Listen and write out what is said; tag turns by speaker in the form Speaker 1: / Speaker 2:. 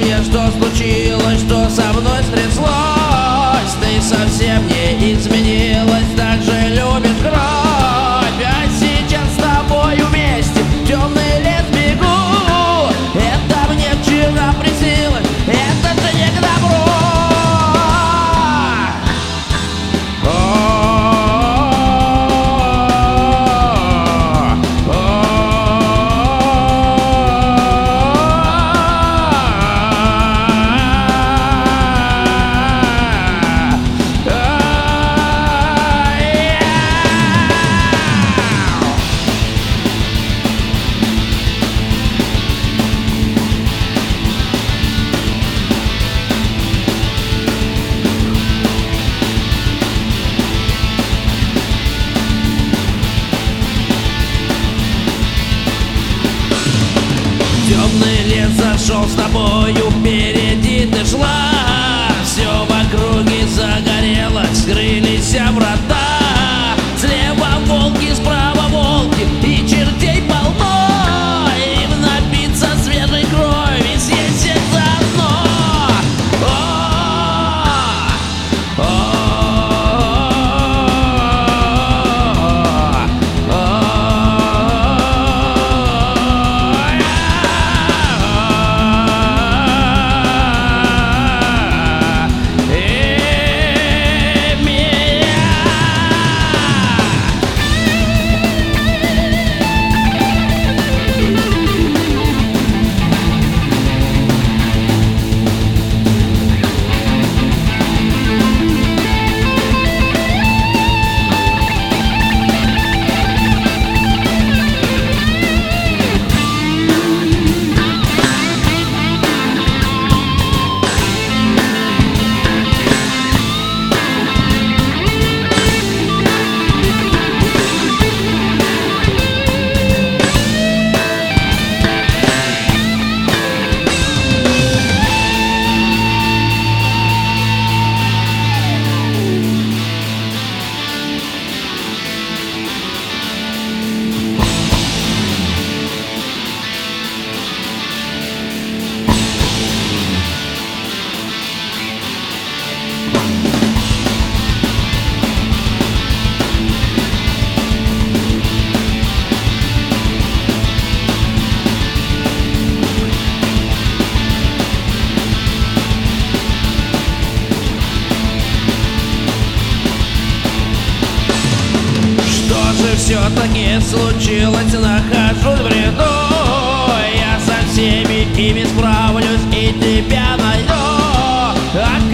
Speaker 1: мне, что случилось, что со мной стряслось. Ты совсем не изменилась, так же любишь кровь. А сейчас с тобой вместе в темный лес бегу. Это мне вчера приснилось, это же не к добру. Темный лес зашел с тобою, впереди ты шла. Все в округе загорелось, скрылись врата. Слева волки, справа волки, и чертей полно. Им напиться свежей крови, съесть заодно. Все-таки случилось, нахожусь в бреду. Я со всеми ими справлюсь и тебя найду.